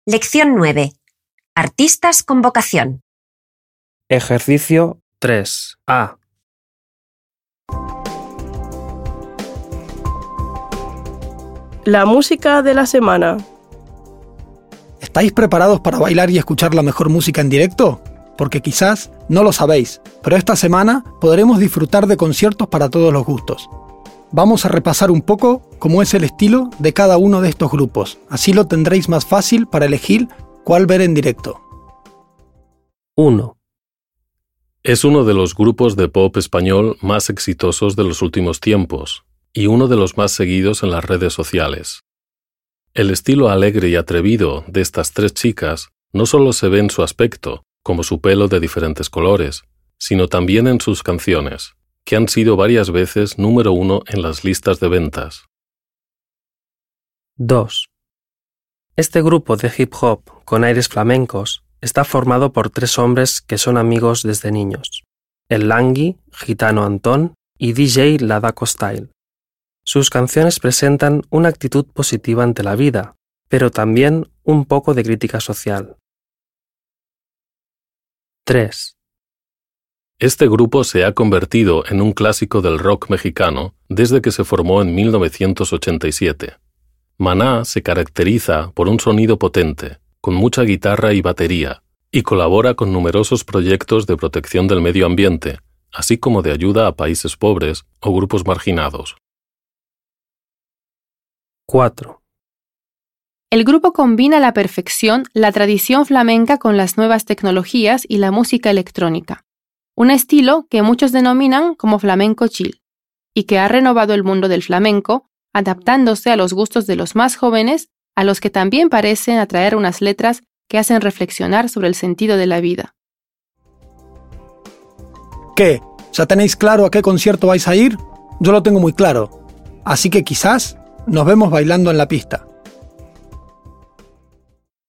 Lección 9. Artistas con vocación. Ejercicio 3A. La música de la semana. ¿Estáis preparados para bailar y escuchar la mejor música en directo? Porque quizás no lo sabéis, pero esta semana podremos disfrutar de conciertos para todos los gustos. Vamos a repasar un poco cómo es el estilo de cada uno de estos grupos, así lo tendréis más fácil para elegir cuál ver en directo. 1. Es uno de los grupos de pop español más exitosos de los últimos tiempos y uno de los más seguidos en las redes sociales. El estilo alegre y atrevido de estas tres chicas no solo se ve en su aspecto, como su pelo de diferentes colores, sino también en sus canciones, que han sido varias veces número 1 en las listas de ventas. 2. Este grupo de hip hop con aires flamencos está formado por 3 hombres que son amigos desde niños: el Langui, Gitano Antón y DJ Ladaco Style. Sus canciones presentan una actitud positiva ante la vida, pero también un poco de crítica social. 3. Este grupo se ha convertido en un clásico del rock mexicano desde que se formó en 1987. Maná se caracteriza por un sonido potente, con mucha guitarra y batería, y colabora con numerosos proyectos de protección del medio ambiente, así como de ayuda a países pobres o grupos marginados. 4. El grupo combina a la perfección la tradición flamenca con las nuevas tecnologías y la música electrónica, un estilo que muchos denominan como flamenco chill, y que ha renovado el mundo del flamenco, adaptándose a los gustos de los más jóvenes, a los que también parecen atraer unas letras que hacen reflexionar sobre el sentido de la vida. ¿Qué? ¿Ya tenéis claro a qué concierto vais a ir? Yo lo tengo muy claro, así que quizás nos vemos bailando en la pista.